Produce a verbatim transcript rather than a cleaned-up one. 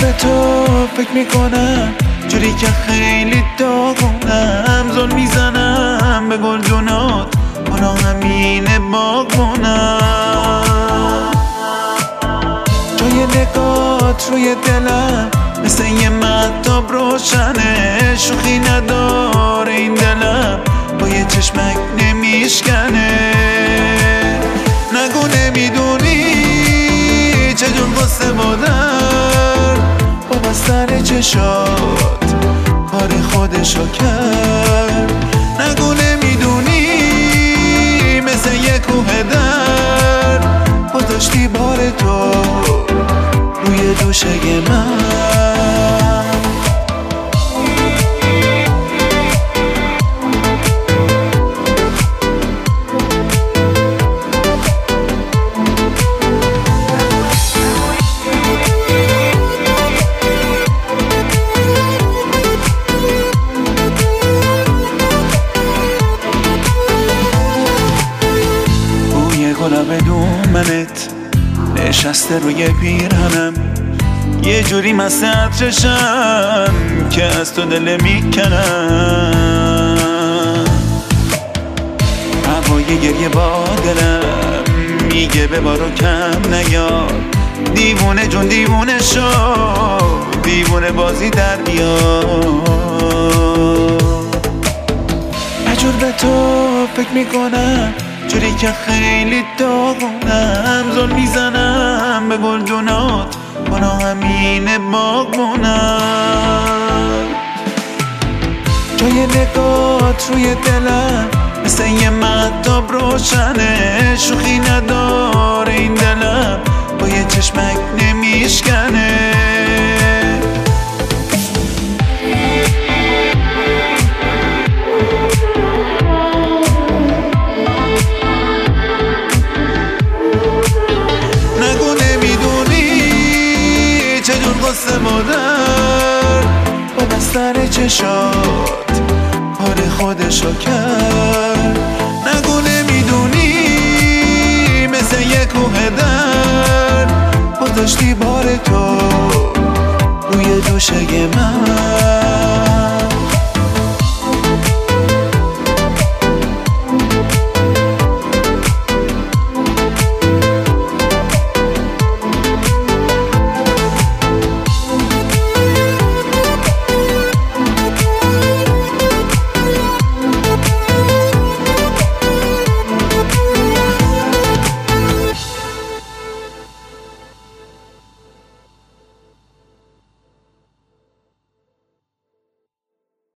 به تو فکر میکنم جوری که خیلی داغونم، زل میزنم به گلدونات حالا همینه باغونم. جای نگات روی دلم مثل یه مهتاب روشنه، شوخی نداره این دلم با یه چشمک نمیشکنه. نگو نمیدونی چجور قصه بودن با بستن چشات کار خودشو کرد. نگو نمیدونی مثل یه کوه در گذاشتی بار تو روی دوشه من. بدون منت نشسته روی پیرهنم، یه جوری مست عطرشم که از تو دل میکنم. هوای گریه با دلم میگه به بارو کم نیار، دیوونه جون دیوونه شو، دیوونه بازی در بیار. اجور به تو فکر میکنم جوری که خیلی داغونم، زل میزنم به گلدونات حالا همینه باغونم. جای نگات روی دلم مثل یه مهتاب روشنه، شوخی نداره این دلم با یه چشمک نمیشکنه. قصه مادر با بستن چشات کار خودشو کرد. نگو نمیدونی مثل یه کوه در گذاشتی بار تو روی دوشه من.